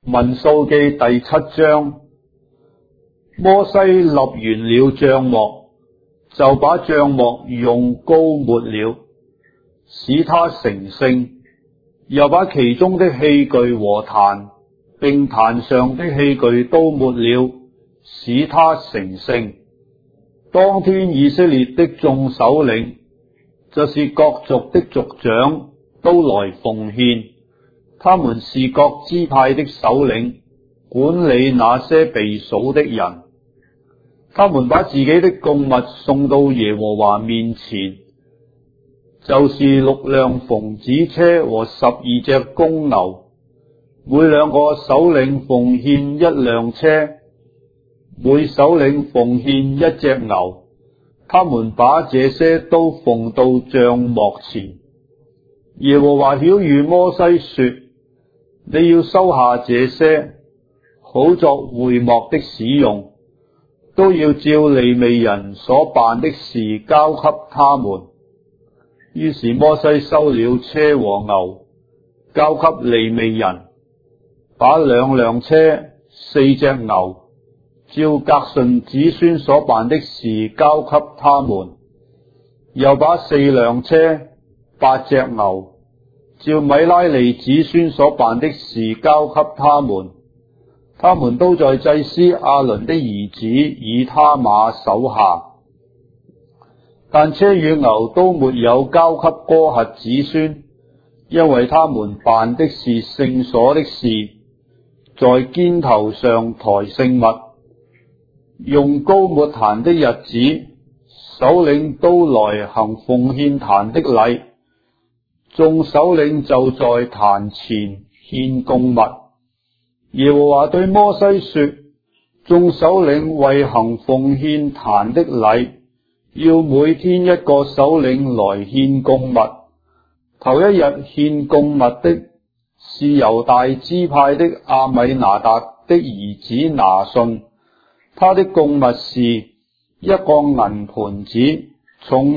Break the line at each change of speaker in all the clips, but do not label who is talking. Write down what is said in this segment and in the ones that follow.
民數記第7章，摩西立完了帳幕，就把帳幕用膏抹了，使他成聖，又把其中的器具和壇，並壇上的器具都抹了，使他成聖。當天以色列的眾首領，就是各族的族長，都來奉獻。他們是各支派的首領，管理那些被數的人。他們把自己的供物送到耶和華面前，就是6輛縫子車和12隻公牛，每兩個首領奉獻1輛車，每首領奉獻1隻牛。他們把這些都奉到帳幕前。耶和華曉諭摩西說：你要收下這些，好作會幕的使用，都要照利未人所辦的事交給他們。於是摩西收了車和牛，交給利未人，把2輛車、4隻牛，照革順子孫所辦的事交給他們，又把4輛車、8隻牛，照米拉利子孫所辦的事交給他們。他們都在祭司亞倫的兒子以他瑪手下，但車與牛都沒有交給哥轄子孫，因為他們辦的是聖所的事，在肩頭上抬聖物。用膏抹壇的日子，首領都來行奉獻壇的禮，眾首領就在壇前獻供物。耶和華對摩西說：眾首領為行奉獻壇的禮，要每天1個首領來獻供物。頭一日獻供物的是猶大支派的亞米拿達的兒子拿順，他的供物是1個銀盤子，重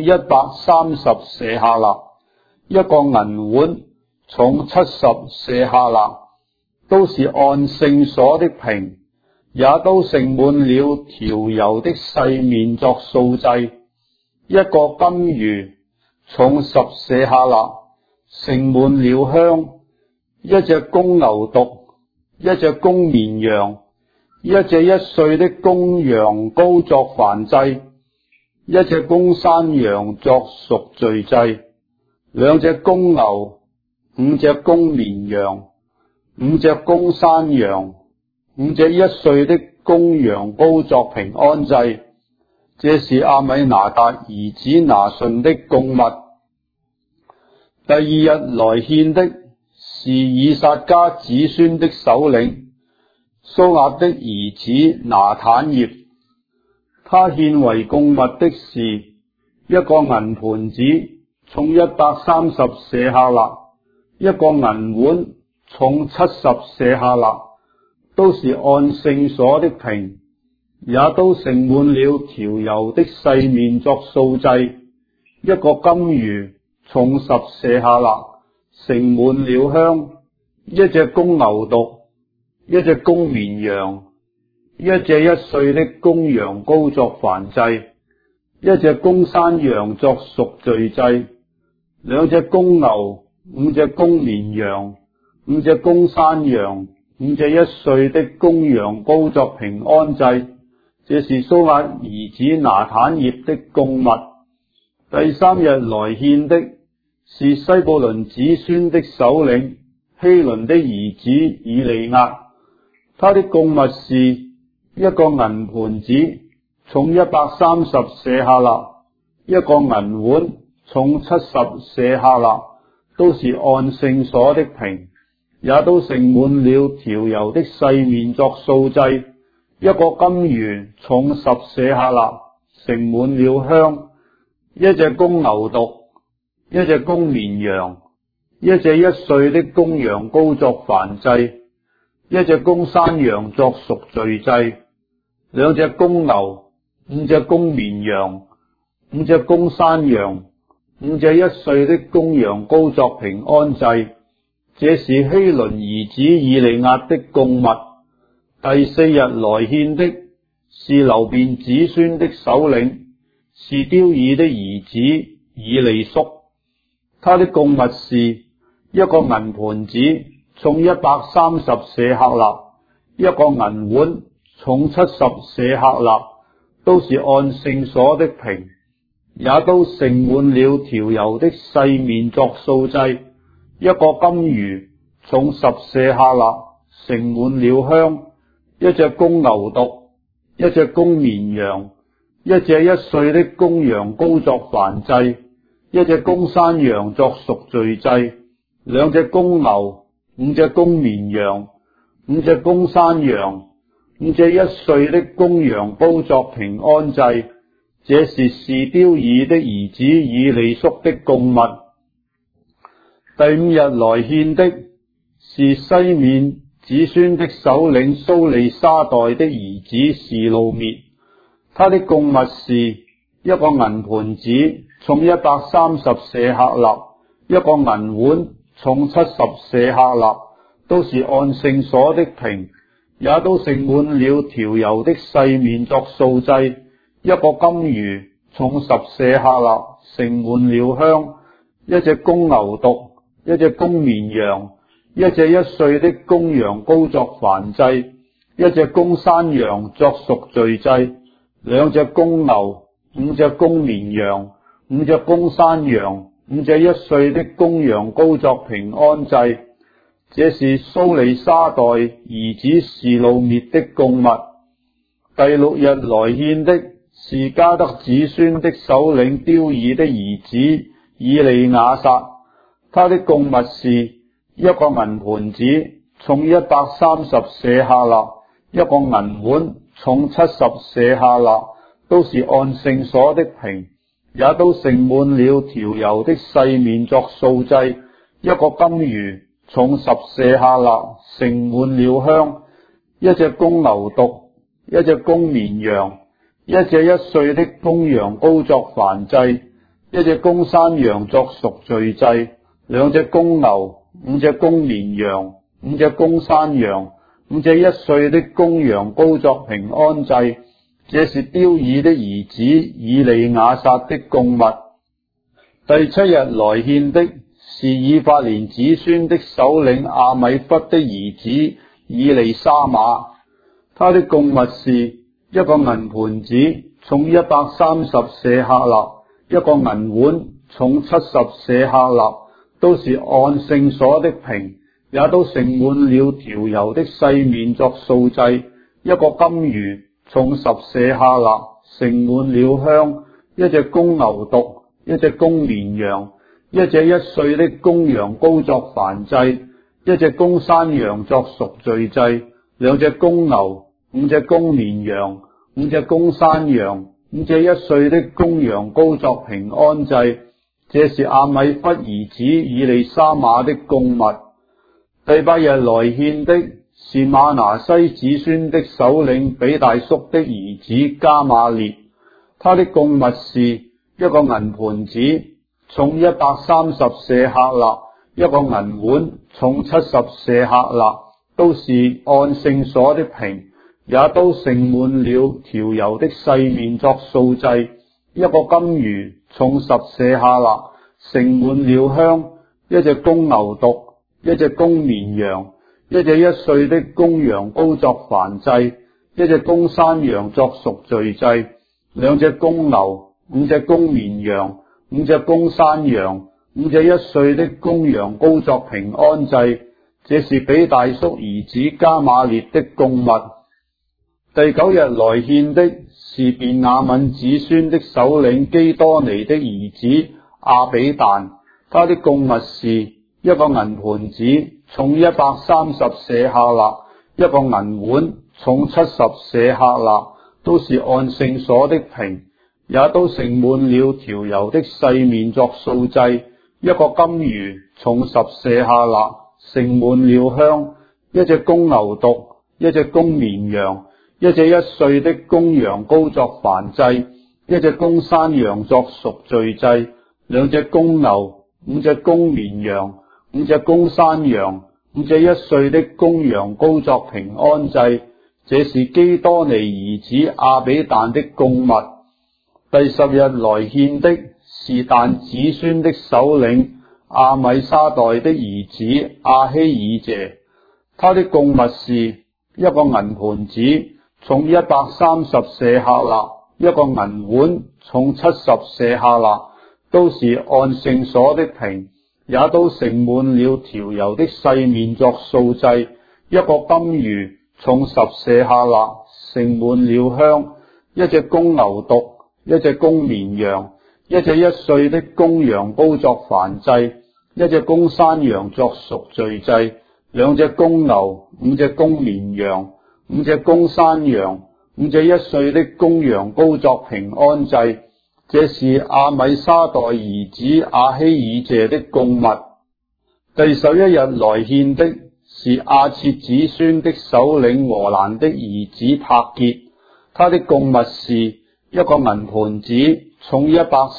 130舍客勒；1個銀碗，重70舍客勒，都是按聖所的平，也都盛滿了調油的細麵作素祭；1個金魚，重10舍客勒，盛滿了香；1隻公牛犢，1隻公綿羊，1隻1歲的公羊羔作燔祭，1隻公山羊作贖罪祭，2隻公牛，5隻公綿羊，5隻公山羊，5隻1歲的公羊羔作平安祭。這是亞米拿達兒子拿順的供物。第二日來獻的是以薩迦子孫的首領蘇亞的兒子拿坦業，他獻為供物的是1個銀盤子，重130舍客勒；1個銀碗，重70舍客勒，都是按聖所的平，也都盛滿了調油的細麵作素祭；1個金魚，重10舍客勒，盛滿了香；1隻公牛犢，1隻公綿羊，1隻1歲的公羊羔作燔祭；1隻公山羊作贖罪祭；2隻公牛，5隻公綿羊，5隻公山羊，5隻1歲的公羊羔作平安祭。這是蘇亞兒子拿坦業的供物。第3日來獻的是西布倫子孫的首領希倫的兒子以利押，他的供物是1個銀盤子，重130舍客勒；1個銀碗，重70舍客勒，都是按聖所的平，也都盛滿了調油的細麵作素祭；1個金魚，重10舍客勒，盛滿了香；1隻公牛犢，1隻公綿羊，1隻1歲的公羊羔作燔祭；1隻公山羊作贖罪祭；2隻公牛，5隻公綿羊，5隻公山羊，5隻1歲的公羊羔作平安祭。 這是希倫兒子以利押的供物。第4日來獻的是流便子孫的首領，是丟爾的兒子以利宿。他的供物是一個銀盤子，重130舍客勒；一個銀碗，重70舍客勒，都是按聖所的平，也都盛滿了調油的細麵作素祭；一個金魚，重10舍客勒，盛滿了香；一隻公牛犢，一隻公綿羊，一隻1歲的公羊羔作燔祭，一隻公山羊作贖罪祭，2隻公牛，5隻公綿羊，5隻公山羊，5隻1歲的公羊羔作平安祭。這是丟爾的兒子以利宿的供物。第5日來獻的是西緬子孫的首領蘇利沙代的兒子示路篾。他的供物是一個銀盤子，重130舍客勒；一個銀碗，重70舍客勒，都是按聖所的平，也都盛滿了調油的細麵作素祭；一個金魚，重10舍客勒，盛滿了香；一隻公牛犢，一隻公綿羊，一隻1歲的公羊羔作燔祭，一隻公山羊作贖罪祭，2隻公牛，5隻公綿羊，5隻公山羊，5隻1歲的公羊羔作平安祭。這是蘇利沙代兒子示路篾的供物。第6日來獻的是迦得子孫的首領丟爾的兒子以利亞撒。他的供物是一個銀盤子，重130舍客勒；一個銀碗，重70舍客勒，都是按聖所的平，也都盛滿了調油的細麵作素祭；一個金魚，重10舍客勒，盛滿了香；一隻公牛犢，一隻公綿羊，一隻1歲的公羊羔作燔祭，一隻公山羊作贖罪祭，2隻公牛，5隻公綿羊，5隻公山羊，5隻1歲的公羊羔作平安祭。這是丟爾的兒子以利亞撒的供物。第7日來獻的是以法蓮子孫的首領亞米忽的兒子以利沙瑪。他的供物是一個銀盤子，重130舍客勒；一個銀碗，重70舍客勒，都是按聖所的平，也都盛滿了調油的細麵作素祭；一個金魚，重10舍客勒，盛滿了香；一隻公牛犢，一隻公綿羊，一隻1歲的公羊羔作燔祭，一隻公山羊作贖罪祭，2隻公牛，5隻公綿羊，5隻公山羊，5隻1歲的公羊羔作平安祭。這是亞米忽兒子以利沙瑪的供物。第8日來獻的是瑪拿西子孫的首領比大叔的兒子迦瑪列。他的供物是一個銀盤子，重130舍客勒；一個銀碗，重70舍客勒，都是按聖所的平，也都盛滿了調油的細麵作素祭；一個金魚，重10舍客勒，盛滿了香；一隻公牛犢，一隻公綿羊，一隻1歲的公羊羔作燔祭，一隻公山羊作贖罪祭，2隻公牛，5隻公綿羊，5隻公山羊，5隻1歲的公羊羔作平安祭。這是比大叔兒子迦瑪列的供物。第9日來獻的是便雅憫子孫的首領基多尼的兒子亞比但。他的供物是一個銀盤子，重130舍客勒；一個銀碗，重70舍客勒，都是按聖所的平，也都盛滿了調油的細麵作素祭；一個金魚，重10舍客勒，盛滿了香；一隻公牛犢，一隻公綿羊，一隻1歲的公羊羔作燔祭，一隻公山羊作贖罪祭，2隻公牛，5隻公綿羊 5隻公山羊，5隻1歲的公羊羔作平安祭，這是基多尼兒子亞比但的供物。第10日來獻的是但子孫的首領亞米沙代的兒子亞希爾謝，他的供物是一個銀盤子，重130舍客勒，一個銀碗，重70舍客勒，都是按聖所的平，也都盛滿了調油的細麵作素祭，一個金魚，重10舍客勒，盛滿了香，一隻公牛犢，一隻公綿羊，一隻1歲的公羊羔作燔祭，一隻公山羊作贖罪祭，2隻公牛，5隻公綿羊，5隻公山羊，5隻1歲的公羊羔作平安祭，這是亞米沙代兒子亞希爾謝的供物。第11日來獻的是亞設子孫的首領俄蘭的兒子帕結，他的供物是一個銀盤子，重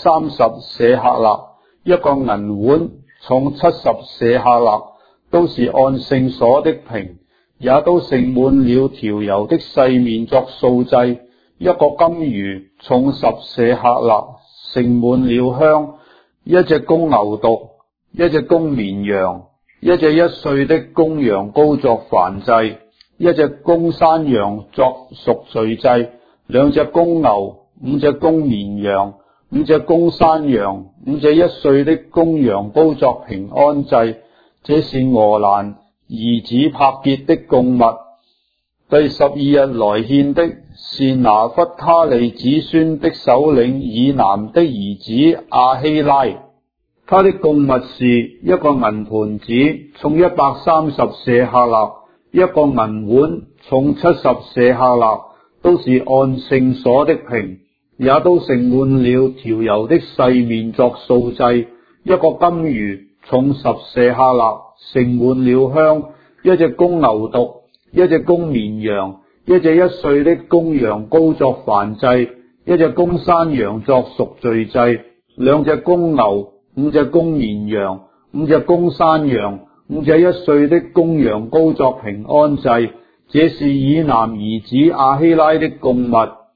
130舍客勒，一個銀碗，重70舍客勒，都是按聖所的平，也都盛滿了調油的細麵作素祭，一個金魚，重10舍客勒，盛滿了香，一隻公牛犢，一隻公綿羊，一隻1歲的公羊羔作燔祭，一隻公山羊作贖罪祭，2隻公牛，5隻公綿羊，5隻公山羊，5隻1歲的公羊羔作平安祭，這是俄蘭兒子帕結的供物。第12日來獻的是拿弗他利子孫的首領以南的兒子亞希拉，他的供物是一個銀盤子，重130舍客勒，一個銀碗，重70舍客勒，都是按聖所的平，也都盛滿了調油的細麵作素祭，一個金魚，重10舍客勒，盛滿了香，一隻公牛犢，一隻公綿羊，一隻1歲的公羊羔作燔祭，一隻公山羊作贖罪祭，2隻公牛，5隻公綿羊，5隻公山羊，5隻1歲的公羊羔作平安祭，這是以南兒子亞希拉的供物。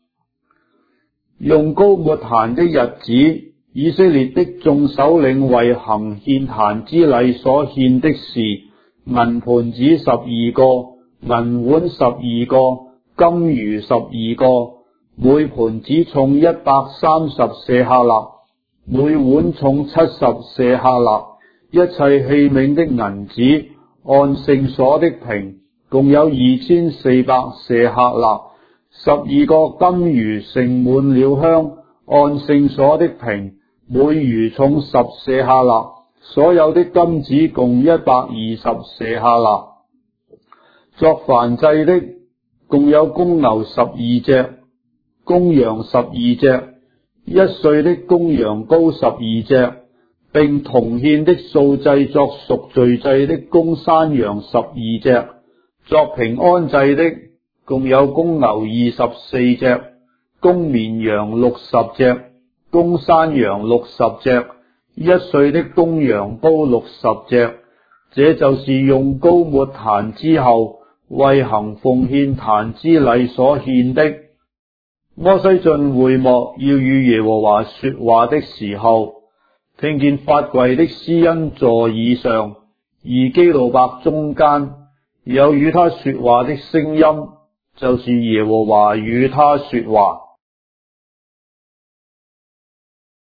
用膏抹壇的日子，以色列的眾首領為行獻壇之禮所獻的是銀盤子12個，銀碗12個，金魚12個，每盤子重130舍客勒，每碗重70舍客勒，一切器皿的銀子按聖所的平，共有2400舍客勒。12個金魚盛滿了香，按聖所的平，每魚重10舍客勒，所有的金子共120舍客勒。作燔祭的共有公牛12隻，公羊12隻，1歲的公羊羔12隻，並同獻的素祭作贖罪祭的公山羊12隻。作平安祭的共有公牛24隻，公綿羊60隻，公山羊60隻，1歲的公羊羔60隻。這就是用膏抹壇之後為行奉獻壇之禮所獻的。摩西進會幕要與耶和華說話的時候，聽見法櫃的施恩座以上，而基路伯中間有與他說話的聲音，就是耶和華與他說話。